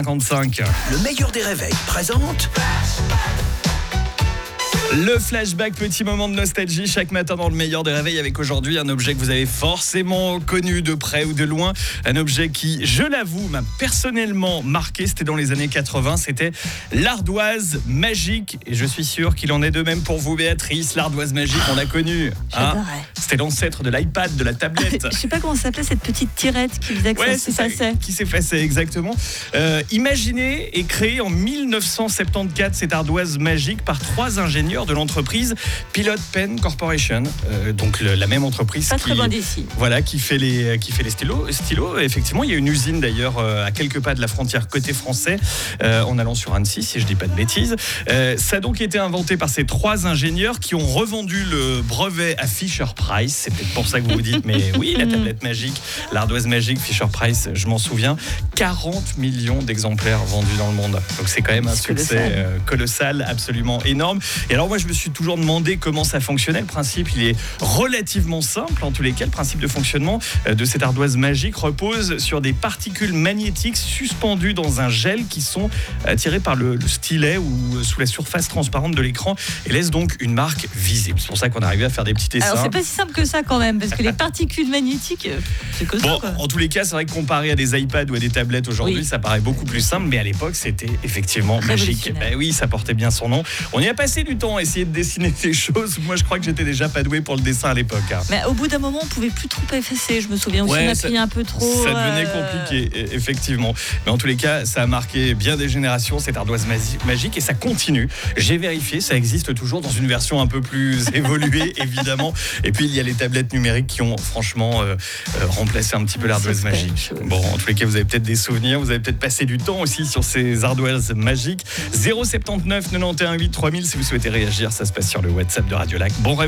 55. Le meilleur des réveils présente Le flashback, petit moment de nostalgie chaque matin dans le meilleur des réveils, avec aujourd'hui un objet que vous avez forcément connu de près ou de loin. Un objet qui, je l'avoue, m'a personnellement marqué. C'était dans les années 80. C'était l'ardoise magique. Et je suis sûr qu'il en est de même pour vous, Béatrice. L'ardoise magique, on l'a connue. J'adorais. C'était l'ancêtre de l'iPad, de la tablette. Je sais pas comment ça s'appelait cette petite tirette qui faisait que ça s'effaçait. Qui s'effaçait, exactement. Imaginée et créée en 1974, cette ardoise magique par 3 ingénieurs de l'entreprise Pilot Pen Corporation, donc la même entreprise pas très loin d'ici. Voilà, qui fait les stylos. Effectivement, il y a une usine d'ailleurs à quelques pas de la frontière côté français, en allant sur Annecy, si je dis pas de bêtises. Ça a donc été inventé par ces 3 ingénieurs qui ont revendu le brevet à Fisher-Price. C'est peut-être pour ça que vous vous dites, mais oui, la tablette magique, l'ardoise magique, Fisher-Price, je m'en souviens, 40 millions d'exemplaires vendus dans le monde. Donc c'est quand même un succès colossal, absolument énorme. Et alors moi, je me suis toujours demandé comment ça fonctionnait. Le principe, il est relativement simple. En tous les cas, le principe de fonctionnement de cette ardoise magique repose sur des particules magnétiques suspendues dans un gel qui sont attirées par le stylet ou sous la surface transparente de l'écran et laissent donc une marque visible. C'est pour ça qu'on est arrivé à faire des petits dessins. Alors c'est pas si simple que ça quand même, parce que les particules magnétiques, c'est que ça. En tous les cas, c'est vrai que comparé à des iPads ou à des tablettes aujourd'hui, ça paraît beaucoup plus simple, mais à l'époque, c'était effectivement magique. Ben oui, ça portait bien son nom. On y a passé du temps à essayer de dessiner des choses. Moi, je crois que j'étais déjà pas doué pour le dessin à l'époque. Mais au bout d'un moment, on pouvait plus trop effacer. Je me souviens aussi, on appuyait un peu trop. Ça devenait compliqué, effectivement. Mais en tous les cas, ça a marqué bien des générations, cette ardoise magique, et ça continue. J'ai vérifié, ça existe toujours dans une version un peu plus évoluée, évidemment. Et puis, il y a les tablettes numériques qui ont franchement remplacé un petit peu l'ardoise magique. Bon, en tous les cas, vous avez peut-être des souvenirs, vous avez peut-être passé du temps aussi sur ces ardoises magiques. 079 91 8 3000 si vous souhaitez réagir, ça se passe sur le WhatsApp de Radio Lac. Bon réveil.